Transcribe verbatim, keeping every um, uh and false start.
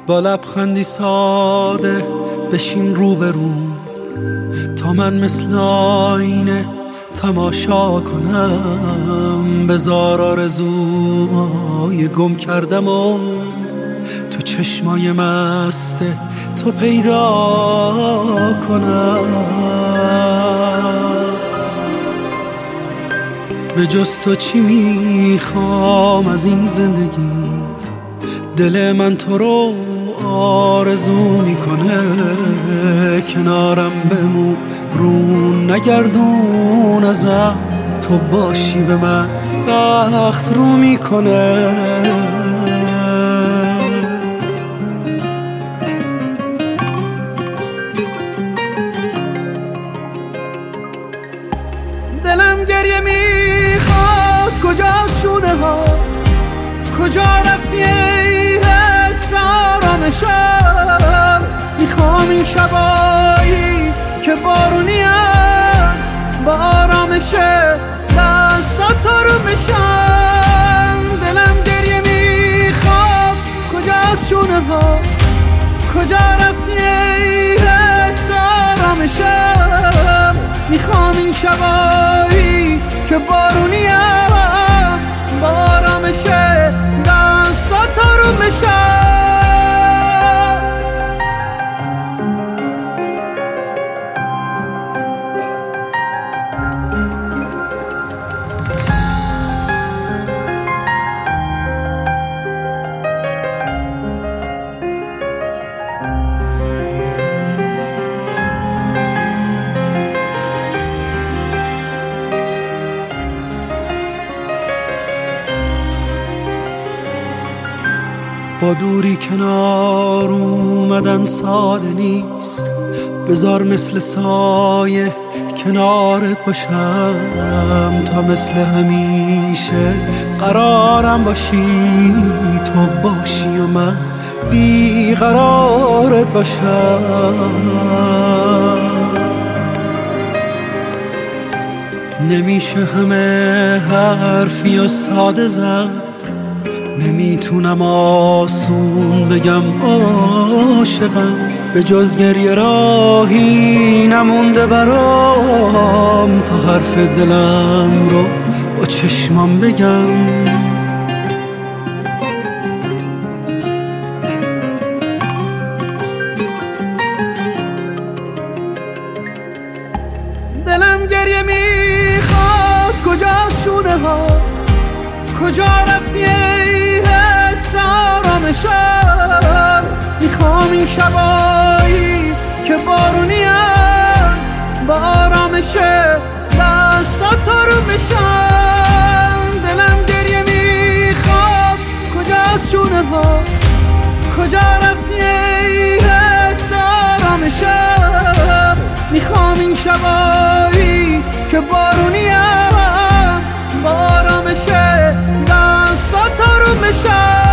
با لبخندی ساده بشین روبرو تا من مثل آینه تماشا کنم. بذار آرزوهای گم کردم و تو چشمای مست تو پیدا کنم. به جز تو چی میخوام از این زندگی؟ دل من تو رو آرزو میکنه. کنارم بمون رو نگردون ازم، تو باشی به من بخت رو میکنه. دلم گریه میخواد، کجاست شونه هات؟ کجا رفتی ای حس آرامشم؟ میخوام این شبایی که بارونیم با آرامش دستات رو بشم. دلم گریه میخواد، کجاست شونه ها؟ کجا رفتی ای حس آرامشم؟ میخوام این شبایی که بارونیم با آرامش دستات رو بشم. با دوری کنار اومدن ساده نیست، بذار مثل سایه کنارت باشم تا مثل همیشه قرارم باشی. تو باشی و من بیقرارت باشم. نمیشه همه حرفی و ساده زد، نمیتونم آسون بگم عاشقم. به جز گریه راهی نمونده برام تا حرف دلم رو با چشمام بگم. دلم گریه میخواد، کجاست شونه هات؟ کجا رفتی ای حس آرامشم؟ میخوام این شبایی که بارونیم با آرامش دستات رو بشم. دلم گریه میخواد، کجاست شونه ها؟ کجا رفتی ای حس آرامشم؟ میخوام این شبایی که بارونیم با آرامش دستات رو بشم.